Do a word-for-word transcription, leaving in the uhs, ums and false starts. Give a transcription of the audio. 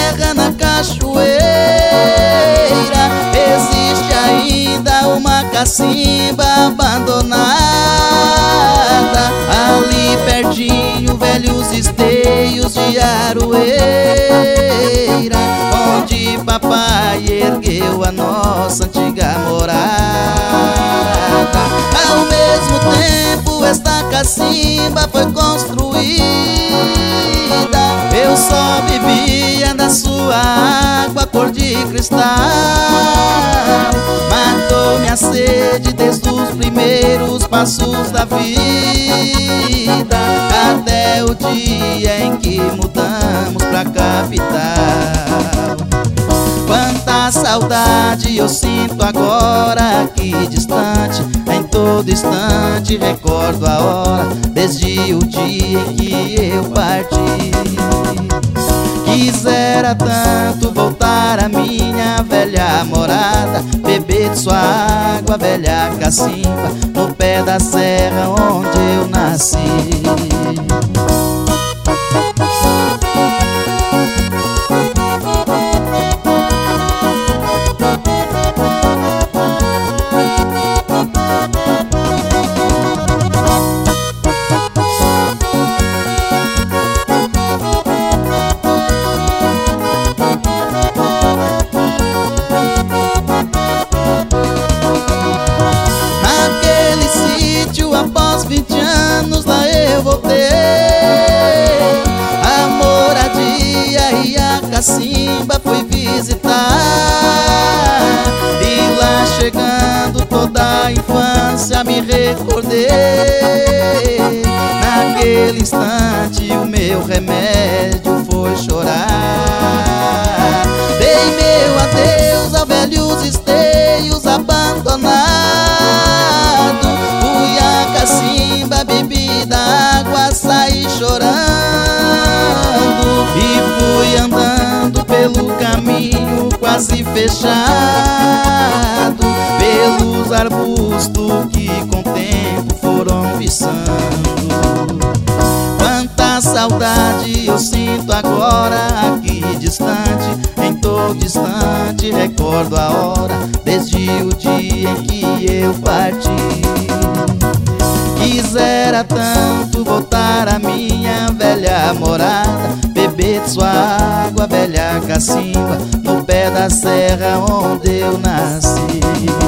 serra, na cachoeira, existe ainda uma cacimba abandonada. Ali pertinho, velhos esteios de aroeira, onde papai ergueu a nossa antiga morada. Ao mesmo tempo esta cacimba foi construída, eu só bebia da sua água cor de cristal. Matou-me a sede desde os primeiros passos da vida, até o dia em que mudamos pra capital. Quanta saudade eu sinto agora aqui distante, em todo instante recordo a hora, desde o dia em que eu parti. Quisera tanto voltar à minha velha morada, beber de sua água, velha cacimba, no pé da serra onde eu nasci. Após vinte anos lá eu voltei, a moradia e a cacimba fui visitar. E lá chegando toda a infância me recordei. Naquele instante o meu remédio foi chorar. Dei meu adeus a velhos esteios abandonados, cacimba, bebi da água, saí chorando. E fui andando pelo caminho quase fechado, pelos arbustos que com o tempo foram viçando. Quanta saudade eu sinto agora aqui distante, em todo instante recordo a hora, desde o dia em que eu parti. Quisera tanto voltar à minha velha morada, beber de sua água, velha cacimba, no pé da serra onde eu nasci.